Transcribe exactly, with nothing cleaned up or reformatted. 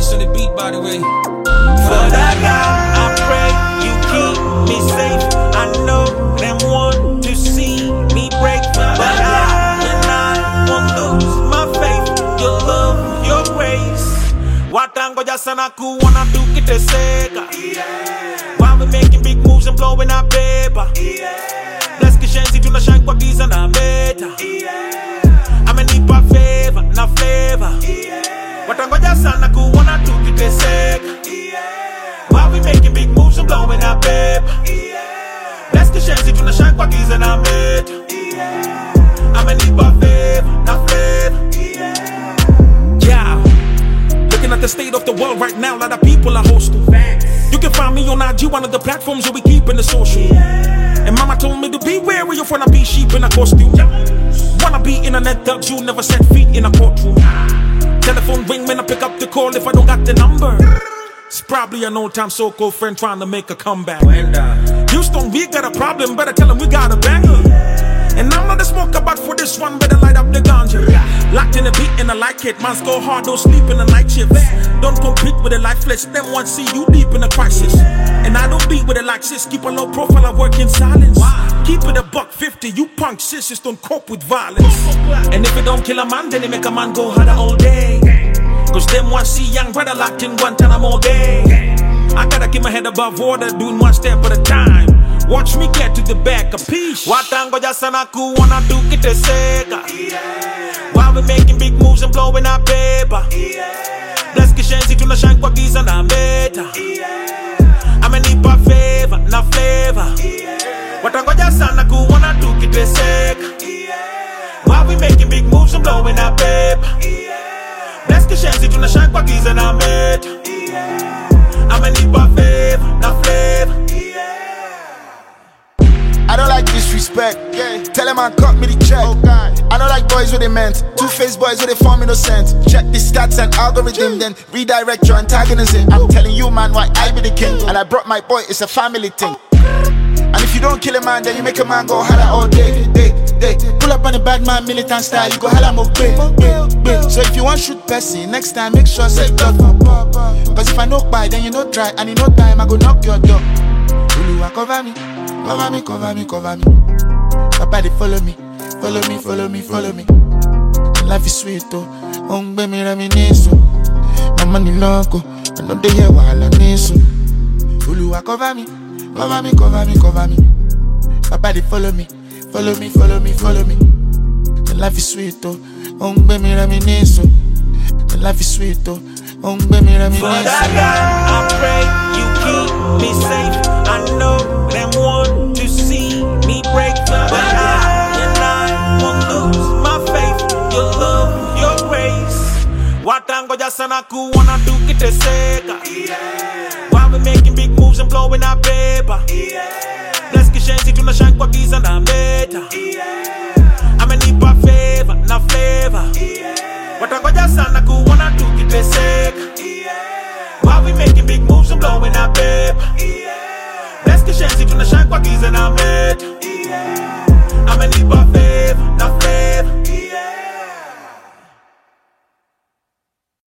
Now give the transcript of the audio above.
Prince on the beat, by the way. For that God, I pray you keep me safe. I know them want to see me break, but I and I won't lose my faith. Your love, your grace. Watangoja sana kuona tukiteseka. While we making big moves and blowing our paper. Bless kishenzi tunashine kwa giza na meta. Amenipa favor na flavor. Watangoja sana kuona tukiteseka. While we making big moves and blowing our paper. Bless kishenzi tunashine kwa giza na meta. Amenipa favor na flavor. Yeah. Looking at the state of the world right now, a lot of people are hostile. You can find me on I G, one of the platforms where we keep in the social. And mama told me to be wary of when I be sheep in a costume. Wanna be internet thugs, you never set feet in a courtroom. Telephone ring when I pick up the call if I don't got the number. It's probably an old time so-called friend trying to make a comeback. Houston, we got a problem, better tell them we got a banger. And I'm not a smoker, but for this one, better light up the ganja. Locked in the beat and I like it. Man's go hard, don't sleep in the night shifts. Don't compete with the lifeless, them want see you deep in a crisis. And I don't beat with it like sis, keep a low profile, I work in silence. Keep it a buck fifty, you punk sisters don't cope with violence. And if it don't kill a man, then it make a man go harder all day. Cause them want see young brother locked in Guantanamo all day. I gotta keep my head above water, doing one step at a time. Watch me get to the back of peace. Watangoja sana kuona tukiteseka. While we making big moves and blowing our paper. Bless kishenzi tunashine kwa giza na meta. Amenipa favor na flavor. Watangoja sana kuona tukiteseka. While we making big moves and blowing our paper. Bless kishenzi tunashine kwa giza na meta. Amenipa favor na flavor. I don't like disrespect. Yeah. Tell them I cut me the check. Oh God. I don't like boys with they meant. Two-faced boys with they form innocent. Check the stats and algorithm, then redirect your antagonism. I'm telling you, man, why I be the king. And I brought my boy, it's a family thing. And if you don't kill a man, then you make a man go holla all day, day, day. Pull up on the bad man militant style, you go holla mo bay, bay, bay. So if you want shoot Percy, next time make sure say blood for pop. Cause if I no buy, then you no try, and in no time I go knock your door. Uluwa cover me. Cover me, cover me, cover me. Papa, they follow me, follow me, follow me, follow me. Life is sweet, oh. Ongbe mi reminisce. My money loco, I know they hear while I miss. Uluwa cover me, cover me, cover me, cover me. Papa, they follow me, follow me, follow me, follow me. Life is sweet, oh. Ongbe mi reminisce. Life is sweet, oh. Ongbe mi reminisce. For that God, I pray you keep me safe. I know them want to see me break, but I and I won't lose my faith. Your love, your grace. Watangoja sana kuona tukiteseka. While we making big moves and blowing our paper. Bless kishenzi tunashine kwa giza na meta. Amenipa favor na flavor. Watangoja sana kuona tukiteseka. While we making big moves and blowing our paper. Bless kishenzi tunashine kwa giza na meta. Amenipa favor na flavor.